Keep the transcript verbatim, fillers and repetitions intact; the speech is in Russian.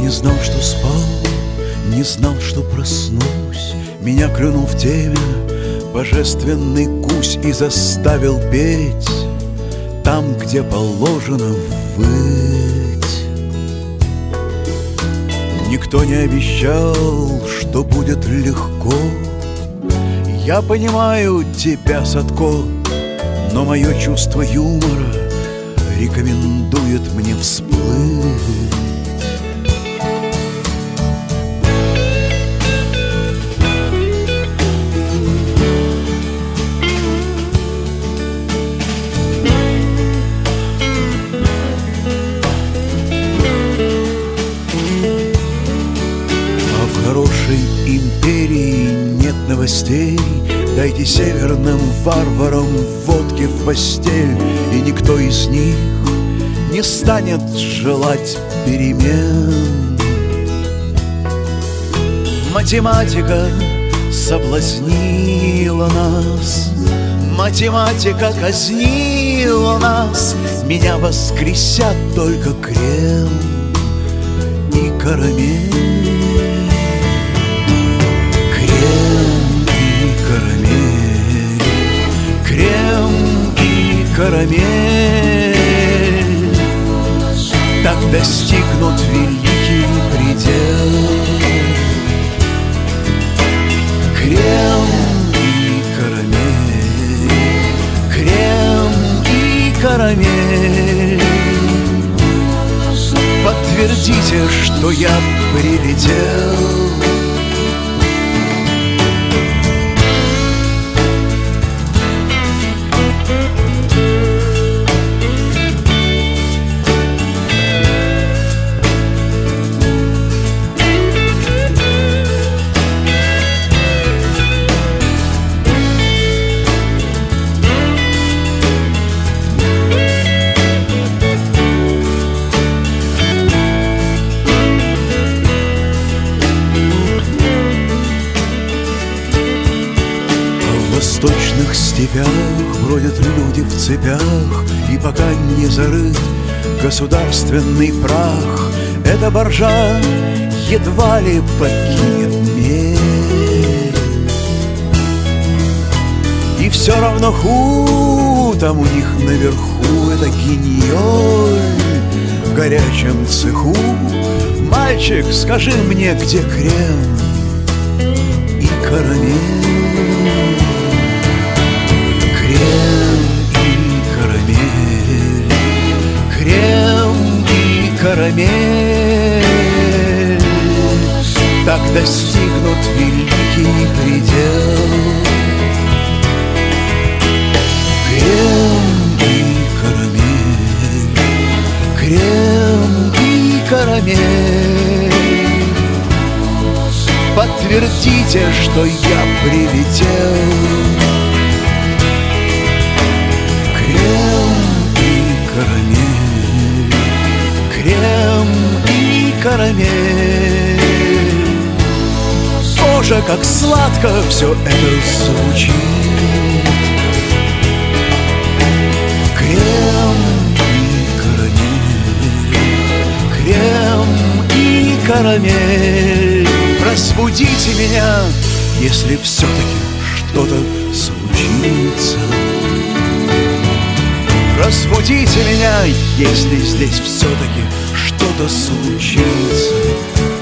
не знал, что спал, не знал, что проснусь. Меня клюнул в теме божественный гусь и заставил петь там, где положено выть. Никто не обещал, что будет легко. Я понимаю тебя, Садко, но мое чувство юмора рекомендует мне всплыть. А в хорошей империи нет новостей. Дайте северным варварам водки в постель, и никто из них не станет желать перемен. Математика соблазнила нас, математика казнила нас. Меня воскресят только крем и карамель. Крем и карамель так достигнут великий предел. Крем и карамель, крем и карамель. Подтвердите, что я прилетел. В восточных степях бродят люди в цепях, и пока не зарыт государственный прах, эта боржа едва ли покинет мель. И все равно ху, там у них наверху это гиньоль в горячем цеху. Мальчик, скажи мне, где крем и карамель? Крем и карамель, крем и карамель так достигнут великий предел. Крем и карамель, крем и карамель. Подтвердите, что я прилетел. Карамель, крем и карамель. Боже, как сладко все это звучит. Крем и карамель, крем и карамель. Разбудите меня, если все-таки что-то случится. Разбудите меня, если здесь все-таки что-то случится.